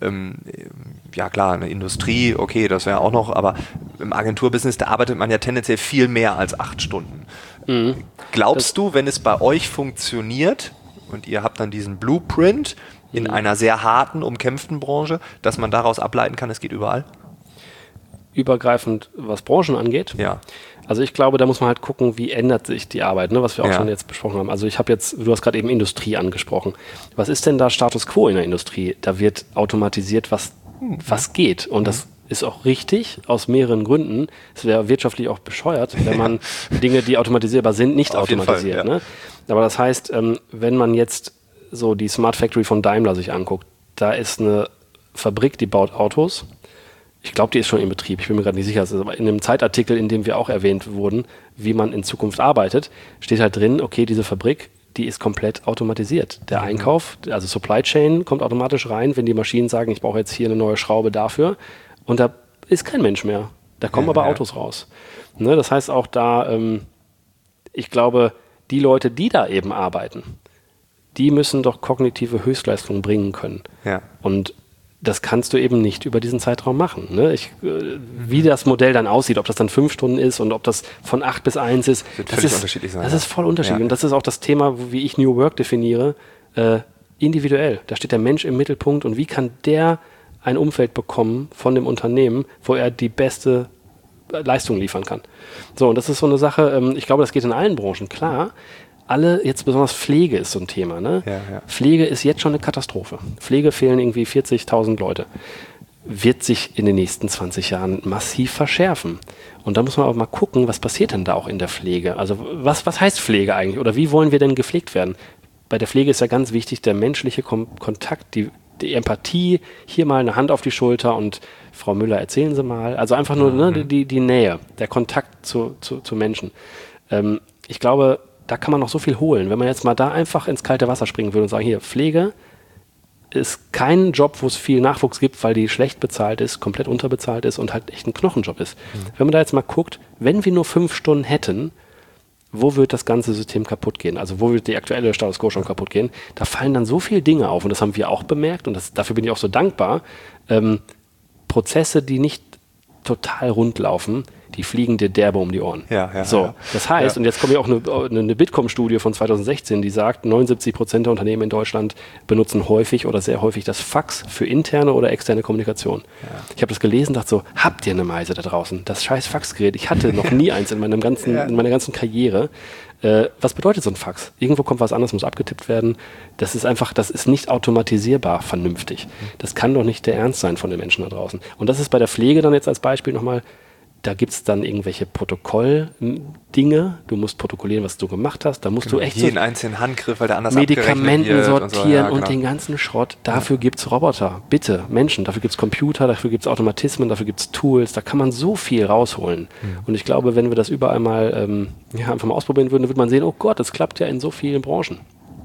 ja klar, eine Industrie, okay, das wäre auch noch, aber im Agenturbusiness, da arbeitet man ja tendenziell viel mehr als 8 Stunden. Glaubst du, wenn es bei euch funktioniert und ihr habt dann diesen Blueprint in einer sehr harten, umkämpften Branche, dass man daraus ableiten kann, es geht überall? Übergreifend, was Branchen angeht. Ja. Also ich glaube, da muss man halt gucken, wie ändert sich die Arbeit, ne, was wir auch schon jetzt besprochen haben. Also du hast gerade eben Industrie angesprochen. Was ist denn da Status quo in der Industrie? Da wird automatisiert, was geht. Und das ist auch richtig, aus mehreren Gründen. Es wäre wirtschaftlich auch bescheuert, wenn man Dinge, die automatisierbar sind, nicht automatisiert. Fall, ja. Ne? Aber das heißt, wenn man jetzt so die Smart Factory von Daimler sich anguckt, da ist eine Fabrik, die baut Autos. Ich glaube, die ist schon in Betrieb. Ich bin mir gerade nicht sicher. Aber in einem Zeitartikel, in dem wir auch erwähnt wurden, wie man in Zukunft arbeitet, steht halt drin, okay, diese Fabrik, die ist komplett automatisiert. Der Einkauf, also Supply Chain, kommt automatisch rein, wenn die Maschinen sagen, ich brauche jetzt hier eine neue Schraube dafür. Und da ist kein Mensch mehr. Da kommen aber Autos raus. Ne, das heißt auch da, ich glaube, die Leute, die da eben arbeiten, die müssen doch kognitive Höchstleistungen bringen können. Ja. Und das kannst du eben nicht über diesen Zeitraum machen. Ne? Wie das Modell dann aussieht, ob das dann 5 Stunden ist und ob das von 8 bis 1 ist, das ist unterschiedlich sein. Das ist voll unterschiedlich. Und das ist auch das Thema, wie ich New Work definiere, individuell. Da steht der Mensch im Mittelpunkt und wie kann der ein Umfeld bekommen von dem Unternehmen, wo er die beste Leistung liefern kann. So, und das ist so eine Sache, ich glaube, das geht in allen Branchen, klar. Jetzt besonders Pflege ist so ein Thema. Ne? Ja. Pflege ist jetzt schon eine Katastrophe. Pflege fehlen irgendwie 40.000 Leute. Wird sich in den nächsten 20 Jahren massiv verschärfen. Und da muss man auch mal gucken, was passiert denn da auch in der Pflege? Also was heißt Pflege eigentlich? Oder wie wollen wir denn gepflegt werden? Bei der Pflege ist ja ganz wichtig der menschliche Kontakt, die Empathie, hier mal eine Hand auf die Schulter und Frau Müller, erzählen Sie mal. Also einfach nur die Nähe, der Kontakt zu Menschen. Ich glaube, da kann man noch so viel holen. Wenn man jetzt mal da einfach ins kalte Wasser springen würde und sagen, hier, Pflege ist kein Job, wo es viel Nachwuchs gibt, weil die schlecht bezahlt ist, komplett unterbezahlt ist und halt echt ein Knochenjob ist. Wenn man da jetzt mal guckt, wenn wir nur 5 Stunden hätten, wo wird das ganze System kaputt gehen? Also wo wird die aktuelle Status Quo schon kaputt gehen? Da fallen dann so viele Dinge auf und das haben wir auch bemerkt und dafür bin ich auch so dankbar. Prozesse, die nicht total rund laufen, die fliegen dir derbe um die Ohren. Das heißt, und jetzt kommt ja auch eine Bitkom-Studie von 2016, die sagt, 79% der Unternehmen in Deutschland benutzen häufig oder sehr häufig das Fax für interne oder externe Kommunikation. Ja. Ich habe das gelesen und dachte so, habt ihr eine Meise da draußen? Das scheiß Faxgerät. Ich hatte noch nie eins in meiner ganzen Karriere. Was bedeutet so ein Fax? Irgendwo kommt was anderes, muss abgetippt werden. Das ist nicht automatisierbar vernünftig. Das kann doch nicht der Ernst sein von den Menschen da draußen. Und das ist bei der Pflege dann jetzt als Beispiel nochmal, da gibt es dann irgendwelche Protokolldinge. Du musst protokollieren, was du gemacht hast. Da musst du echt jeden einzelnen Handgriff, weil der anders Medikamenten sortieren und den ganzen Schrott. Dafür gibt es Roboter. Bitte, Menschen. Dafür gibt es Computer, dafür gibt es Automatismen, dafür gibt es Tools. Da kann man so viel rausholen. Und ich glaube, wenn wir das überall mal einfach mal ausprobieren würden, dann würde man sehen, oh Gott, das klappt ja in so vielen Branchen.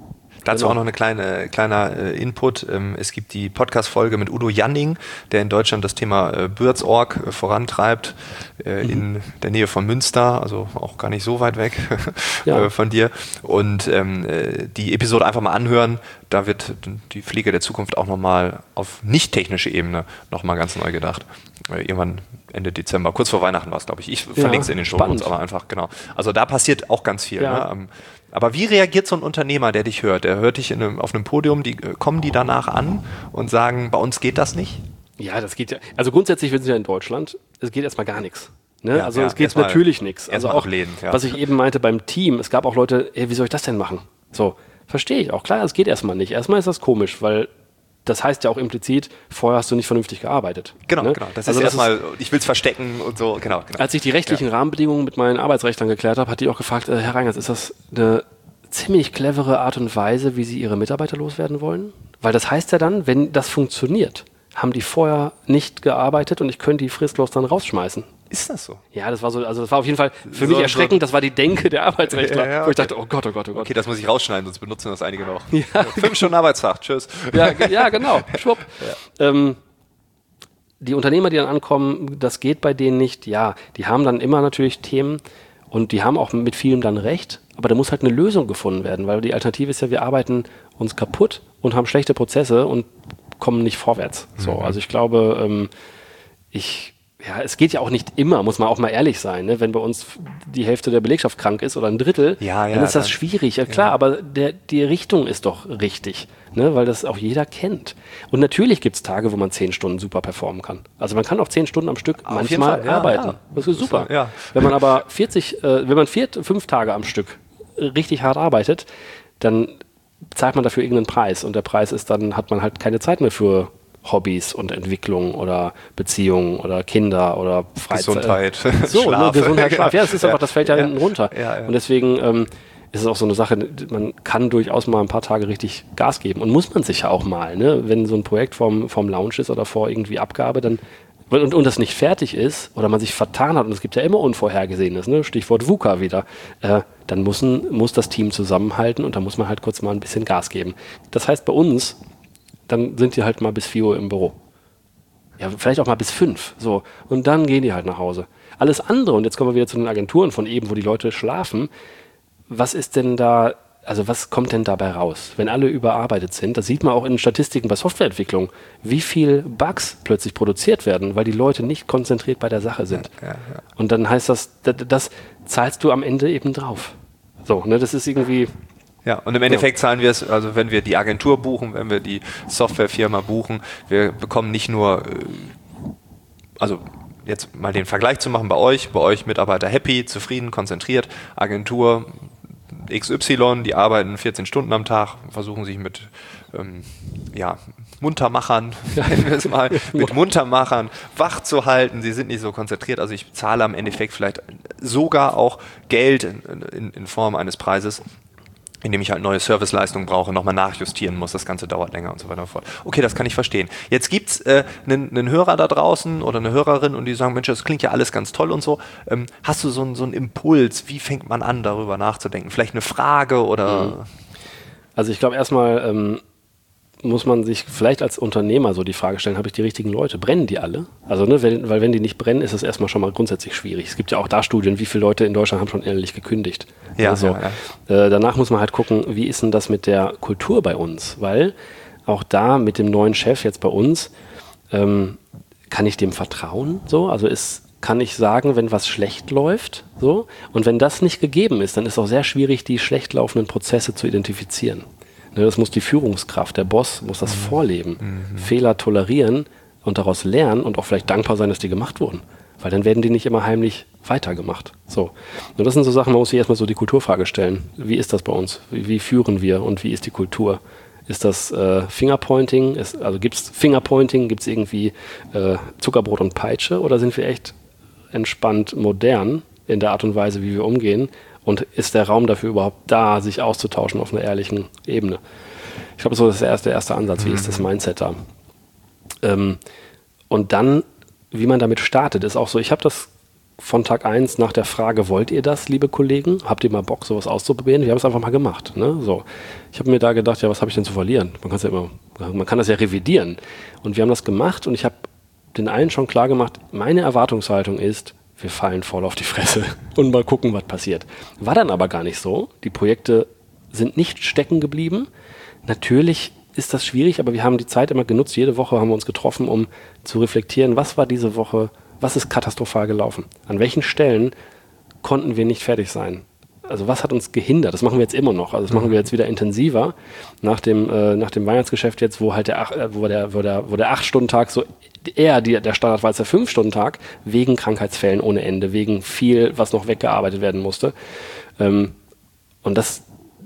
Dazu auch noch eine kleiner Input. Es gibt die Podcast-Folge mit Udo Janning, der in Deutschland das Thema Bürzorg vorantreibt, in der Nähe von Münster, also auch gar nicht so weit weg von dir. Und die Episode einfach mal anhören, da wird die Pflege der Zukunft auch nochmal auf nicht-technische Ebene nochmal ganz neu gedacht. Irgendwann Ende Dezember, kurz vor Weihnachten war es, glaube ich. Ich verlinke es in den Shownotes, aber einfach, genau. Also da passiert auch ganz viel. Ja. Ne? Aber wie reagiert so ein Unternehmer, der dich hört? Der hört dich auf einem Podium, kommen die danach an und sagen, bei uns geht das nicht? Ja, das geht ja. Also grundsätzlich, wir sind ja in Deutschland, es geht erstmal gar nichts. Ne? Ja, also es geht natürlich nichts. Also auch, ablehnen, was ich eben meinte beim Team, es gab auch Leute, wie soll ich das denn machen? So, verstehe ich auch. Klar, es geht erstmal nicht. Erstmal ist das komisch, weil das heißt ja auch implizit, vorher hast du nicht vernünftig gearbeitet. Genau, ne? genau. Das ist erstmal, ich will es verstecken und so, genau. Als ich die rechtlichen Rahmenbedingungen mit meinen Arbeitsrechtlern geklärt habe, hat die auch gefragt, Herr Reingers, ist das eine ziemlich clevere Art und Weise, wie Sie Ihre Mitarbeiter loswerden wollen? Weil das heißt ja dann, wenn das funktioniert, haben die vorher nicht gearbeitet und ich könnte die fristlos dann rausschmeißen. Ist das so? Ja, das war auf jeden Fall für mich erschreckend, das war die Denke der Arbeitsrechtler, wo ich dachte, oh Gott. Okay, das muss ich rausschneiden, sonst benutzen das einige noch. Ja. 5 Stunden Arbeitstag, tschüss. Ja, genau, schwupp. Ja. Die Unternehmer, die dann ankommen, das geht bei denen nicht, ja, die haben dann immer natürlich Themen und die haben auch mit vielem dann recht, aber da muss halt eine Lösung gefunden werden, weil die Alternative ist ja, wir arbeiten uns kaputt und haben schlechte Prozesse und kommen nicht vorwärts. So, also ich glaube, es geht ja auch nicht immer, muss man auch mal ehrlich sein. Ne? Wenn bei uns die Hälfte der Belegschaft krank ist oder ein Drittel, dann ist das schwierig. Ja klar, aber die Richtung ist doch richtig, ne? Weil das auch jeder kennt. Und natürlich gibt es Tage, wo man 10 Stunden super performen kann. Also man kann auch 10 Stunden am Stück manchmal arbeiten. Ja. Das ist super. Ja. Wenn man aber 5 Tage am Stück richtig hart arbeitet, dann zahlt man dafür irgendeinen Preis. Und der Preis ist dann, hat man halt keine Zeit mehr für Hobbys und Entwicklung oder Beziehungen oder Kinder oder Freizeit. Gesundheit, Schlaf. Gesundheit, Schlaf. Ja, das ist einfach, das fällt ja hinten runter. Ja. Und deswegen ist es auch so eine Sache, man kann durchaus mal ein paar Tage richtig Gas geben. Und muss man sich ja auch mal, ne? Wenn so ein Projekt vom Launch ist oder vor irgendwie Abgabe, dann und das nicht fertig ist oder man sich vertan hat, und es gibt ja immer Unvorhergesehenes, ne? Stichwort VUCA wieder, dann muss das Team zusammenhalten und da muss man halt kurz mal ein bisschen Gas geben. Das heißt bei uns, dann sind die halt mal bis 4 Uhr im Büro. Ja, vielleicht auch mal bis 5. So. Und dann gehen die halt nach Hause. Alles andere, und jetzt kommen wir wieder zu den Agenturen von eben, wo die Leute schlafen. Was ist denn da, also was kommt denn dabei raus? Wenn alle überarbeitet sind, das sieht man auch in Statistiken bei Softwareentwicklung, wie viel Bugs plötzlich produziert werden, weil die Leute nicht konzentriert bei der Sache sind. Ja. Und dann heißt das zahlst du am Ende eben drauf. So, ne, das ist irgendwie... Ja, und im Endeffekt zahlen wir es, also wenn wir die Agentur buchen, wenn wir die Softwarefirma buchen, wir bekommen nicht nur, also jetzt mal den Vergleich zu machen bei euch Mitarbeiter happy, zufrieden, konzentriert, Agentur XY, die arbeiten 14 Stunden am Tag, versuchen sich mit Muntermachern, nennen wir es mal, mit Muntermachern wach zu halten, sie sind nicht so konzentriert, also ich zahle am Endeffekt vielleicht sogar auch Geld in Form eines Preises, indem ich halt neue Serviceleistungen brauche, nochmal nachjustieren muss, das Ganze dauert länger und so weiter und so fort. Okay, das kann ich verstehen. Jetzt gibt's einen Hörer da draußen oder eine Hörerin und die sagen, Mensch, das klingt ja alles ganz toll und so. Hast du so einen Impuls, wie fängt man an, darüber nachzudenken? Vielleicht eine Frage oder... Also ich glaube erstmal muss man sich vielleicht als Unternehmer so die Frage stellen, habe ich die richtigen Leute? Brennen die alle? Also, ne, weil wenn die nicht brennen, ist es erstmal schon mal grundsätzlich schwierig. Es gibt ja auch da Studien, wie viele Leute in Deutschland haben schon ehrlich gekündigt. Danach muss man halt gucken, wie ist denn das mit der Kultur bei uns? Weil auch da mit dem neuen Chef jetzt bei uns, kann ich dem vertrauen? So? Also kann ich sagen, wenn was schlecht läuft? So? Und wenn das nicht gegeben ist, dann ist es auch sehr schwierig, die schlecht laufenden Prozesse zu identifizieren. Das muss die Führungskraft, der Boss muss das vorleben, Fehler tolerieren und daraus lernen und auch vielleicht dankbar sein, dass die gemacht wurden. Weil dann werden die nicht immer heimlich weitergemacht. So. Und das sind so Sachen, man muss sich erstmal so die Kulturfrage stellen. Wie ist das bei uns? Wie führen wir und wie ist die Kultur? Ist das Fingerpointing? Gibt es Fingerpointing? Gibt es irgendwie Zuckerbrot und Peitsche? Oder sind wir echt entspannt modern in der Art und Weise, wie wir umgehen? Und ist der Raum dafür überhaupt da, sich auszutauschen auf einer ehrlichen Ebene? Ich glaube, so ist der erste Ansatz. Wie ist das Mindset da? Und dann, wie man damit startet, ist auch so, ich habe das von Tag 1 nach der Frage, wollt ihr das, liebe Kollegen? Habt ihr mal Bock, sowas auszuprobieren? Wir haben es einfach mal gemacht. Ne? So. Ich habe mir da gedacht, ja, was habe ich denn zu verlieren? Man kann das ja revidieren. Und wir haben das gemacht und ich habe den allen schon klar gemacht, meine Erwartungshaltung ist, wir fallen voll auf die Fresse und mal gucken, was passiert. War dann aber gar nicht so. Die Projekte sind nicht stecken geblieben. Natürlich ist das schwierig, aber wir haben die Zeit immer genutzt. Jede Woche haben wir uns getroffen, um zu reflektieren, was war diese Woche, was ist katastrophal gelaufen? An welchen Stellen konnten wir nicht fertig sein? Also was hat uns gehindert? Das machen wir jetzt immer noch. Also das machen wir jetzt wieder intensiver nach dem Weihnachtsgeschäft jetzt, wo halt der 8-Stunden-Tag so eher der Standard war als der 5-Stunden-Tag, wegen Krankheitsfällen ohne Ende, wegen viel, was noch weggearbeitet werden musste. Und das,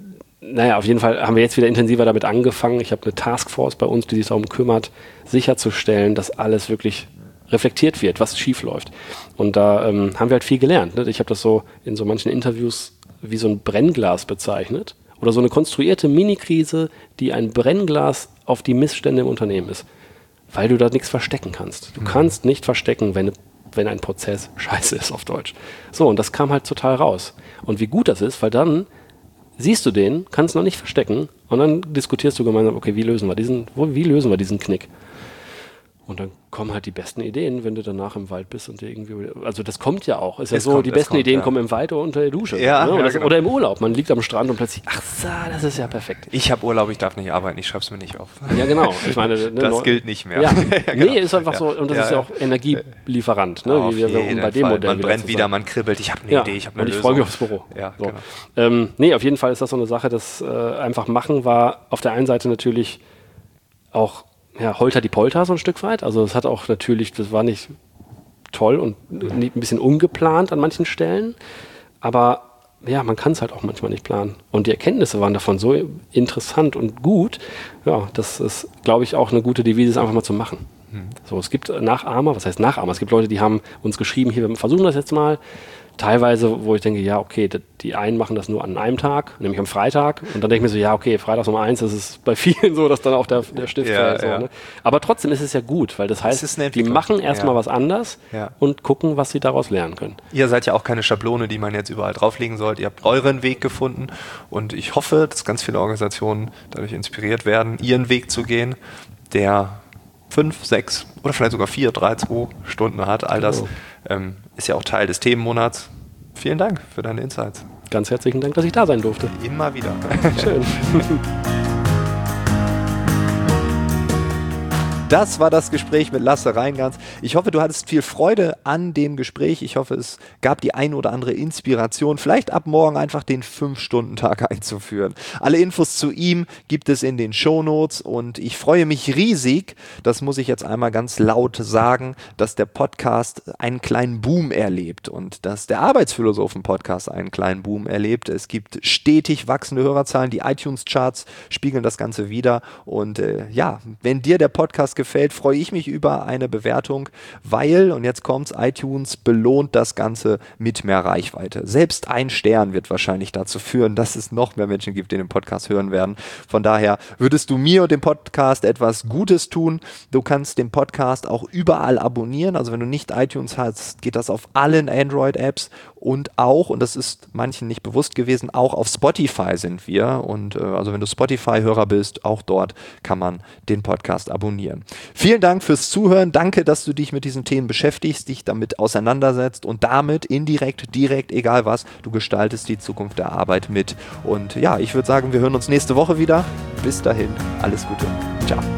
auf jeden Fall haben wir jetzt wieder intensiver damit angefangen. Ich habe eine Taskforce bei uns, die sich darum kümmert, sicherzustellen, dass alles wirklich reflektiert wird, was schief läuft. Und da haben wir halt viel gelernt. Ne? Ich habe das so in so manchen Interviews wie so ein Brennglas bezeichnet oder so eine konstruierte Mini-Krise, die ein Brennglas auf die Missstände im Unternehmen ist, weil du da nichts verstecken kannst. Du kannst nicht verstecken, wenn ein Prozess scheiße ist, auf Deutsch. So, und das kam halt total raus. Und wie gut das ist, weil dann siehst du den, kannst noch nicht verstecken und dann diskutierst du gemeinsam, okay, wie lösen wir diesen Knick? Und dann kommen halt die besten Ideen, wenn du danach im Wald bist und dir irgendwie, also das kommt ja auch, ist ja so, die besten Ideen kommen im Wald oder unter der Dusche. Ja, ne? genau. Oder im Urlaub, man liegt am Strand und plötzlich, das ist ja perfekt. Ich habe Urlaub, ich darf nicht arbeiten, ich schreibe es mir nicht auf. Ja, genau. Ich meine, das gilt nicht mehr. Ja. Genau. Nee, ist einfach so, und das ist ja auch Energielieferant, ne? Auf jeden bei dem Fall. Modell Man brennt wieder, man kribbelt, ich habe eine Idee, ich habe eine und ich Lösung. freue mich aufs Büro. Ja, so. genau. Auf jeden Fall ist das so eine Sache, das einfach machen war auf der einen Seite natürlich auch Holter die Polter so ein Stück weit. Also es hat auch natürlich, das war nicht toll und ein bisschen ungeplant an manchen Stellen. Aber man kann es halt auch manchmal nicht planen. Und die Erkenntnisse waren davon so interessant und gut. Ja, das ist, glaube ich, auch eine gute Devise, es einfach mal zu machen. So, es gibt Nachahmer, was heißt Nachahmer? Es gibt Leute, die haben uns geschrieben, hier, wir versuchen das jetzt mal. Teilweise, wo ich denke, die einen machen das nur an einem Tag, nämlich am Freitag. Und dann denke ich mir so, Freitags um 1, das ist bei vielen so, dass dann auch der Stift fällt. So, ne? Aber trotzdem ist es ja gut, weil das heißt, die machen erstmal was anders und gucken, was sie daraus lernen können. Ihr seid ja auch keine Schablone, die man jetzt überall drauflegen sollte. Ihr habt euren Weg gefunden und ich hoffe, dass ganz viele Organisationen dadurch inspiriert werden, ihren Weg zu gehen, der 5, 6 oder vielleicht sogar 4, 3, 2 Stunden hat. All das ist ja auch Teil des Themenmonats. Vielen Dank für deine Insights. Ganz herzlichen Dank, dass ich da sein durfte. Immer wieder. Schön. Das war das Gespräch mit Lasse Reingans. Ich hoffe, du hattest viel Freude an dem Gespräch. Ich hoffe, es gab die ein oder andere Inspiration, vielleicht ab morgen einfach den 5-Stunden-Tag einzuführen. Alle Infos zu ihm gibt es in den Shownotes und ich freue mich riesig, das muss ich jetzt einmal ganz laut sagen, dass der Podcast einen kleinen Boom erlebt und dass der Arbeitsphilosophen-Podcast einen kleinen Boom erlebt. Es gibt stetig wachsende Hörerzahlen, die iTunes-Charts spiegeln das Ganze wider und wenn dir der Podcast gefällt, freue ich mich über eine Bewertung, weil, und jetzt kommt's, iTunes belohnt das Ganze mit mehr Reichweite. Selbst ein Stern wird wahrscheinlich dazu führen, dass es noch mehr Menschen gibt, die den Podcast hören werden. Von daher würdest du mir und dem Podcast etwas Gutes tun. Du kannst den Podcast auch überall abonnieren. Also wenn du nicht iTunes hast, geht das auf allen Android-Apps und auch, und das ist manchen nicht bewusst gewesen, auch auf Spotify sind wir. Und also wenn du Spotify-Hörer bist, auch dort kann man den Podcast abonnieren. Vielen Dank fürs Zuhören. Danke, dass du dich mit diesen Themen beschäftigst, dich damit auseinandersetzt und damit indirekt, direkt, egal was, du gestaltest die Zukunft der Arbeit mit. Und ich würde sagen, wir hören uns nächste Woche wieder. Bis dahin, alles Gute. Ciao.